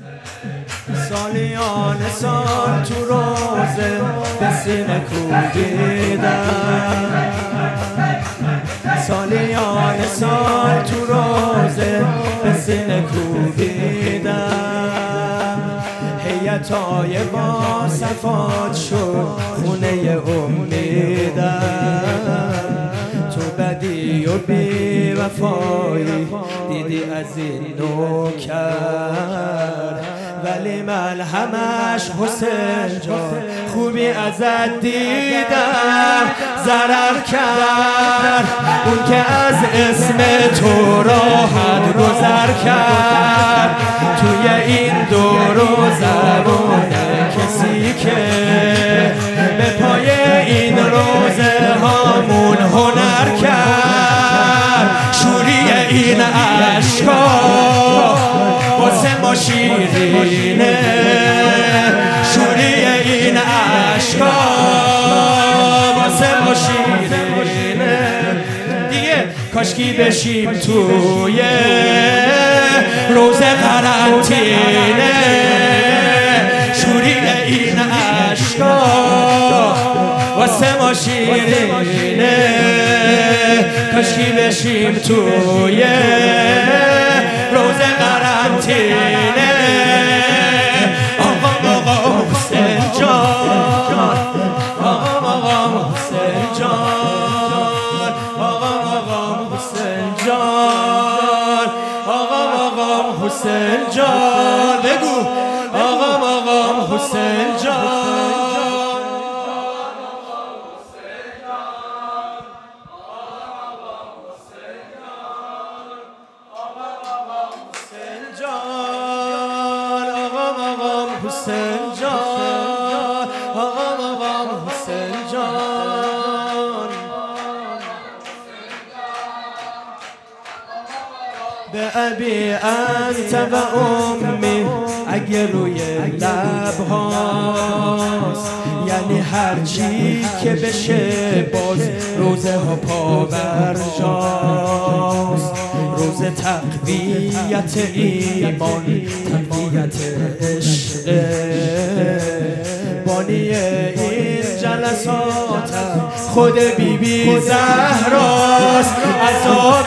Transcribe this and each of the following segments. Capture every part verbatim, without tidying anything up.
سالیان سال تو روزه به سینه کوبیدم، سالیان سال تو روزه به سینه کوبیدم. هیئتای با صفات شد خونه امیدم، تو بدی و بی وفایی دیدی از این نوکر، ولی من همش حسین جان خوبی ازت دیدم. ضرر کرد اون که از اسم تو راحت گذر کرد، توی این دور و زمان کسی که به پای این روزه هامون هنر کرد. شوری این عشقا واسه ما شیرینه، شوری این عشقا واسه ما شیرینه. دیگه کاشکی بشیم توی روز قرنطینه، شوری این عشقا واسه ما شیرینه. کاشکی بشیم توی روز قرنطینه. آقا آقا حسین جان، آقا آقا حسین جان، آقا آقا حسین جان، آقا آقا حسین جان. بگو آقا آقا حسین جان. حسین جان، آقا آقا حسین جان. به ابی انت و امی اگه روی لب هاست، یعنی هر چی که بشه باز روزه ها پا بر جاست. روز تقویت ایمان، تقویت عشق، بانی این جلساتم خود بی بی زهراست. عذاب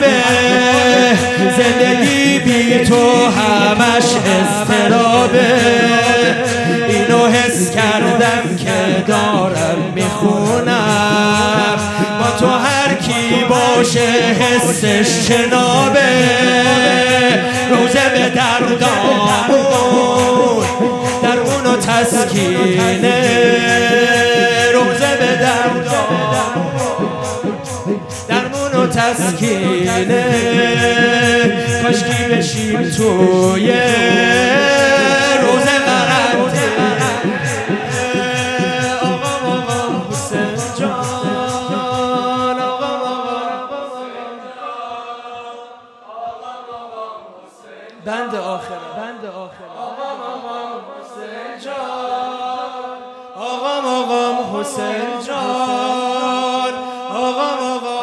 زندگی بی تو همش اضطرابه، اینو حس کردم که دارم میخونم. با تو هر کی باشه حسش جنابه. روزه به دردامون درمون و تسکینه، روزه به دردامون درمون و تسکینه. کاشکی بشیم توی روز قرنطینه. آقا آقا حسین جان، آقا آقا بند آخره، بند آخره. آقا آقا حسین جان، آقا آقا حسین جان، آقا آقا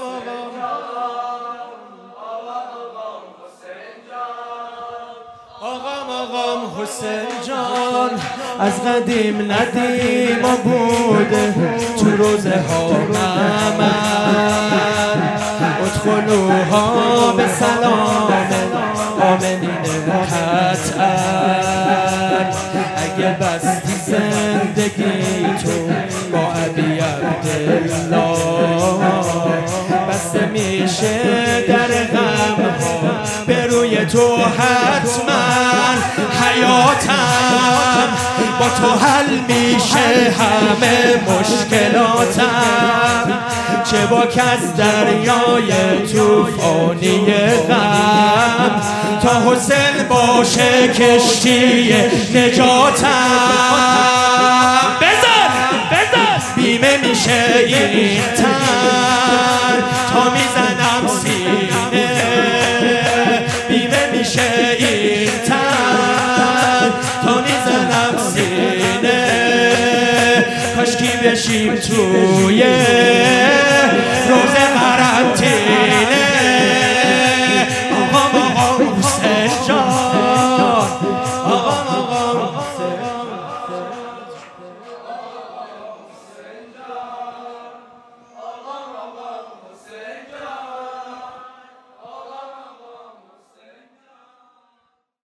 آقام آقام حسین جان. از قدیم ندیم و بوده تو روزه ها من، ادخلوها به سلام آمنین قطعا. اگه بستی زندگی تو با ابی عبدالله، بسته میشه در غم ها به روی تو حتما. حیاتم با تو حل میشه همه مشکلاتم، چه باک از دریای توفانی غم، تا حسین باشه کشتی نجاتم. بزن بزن بیمه میشه این تن تا میزنم سینه، بیمه میشه این تن تا میزنم سینه. کاشکی بشیم توی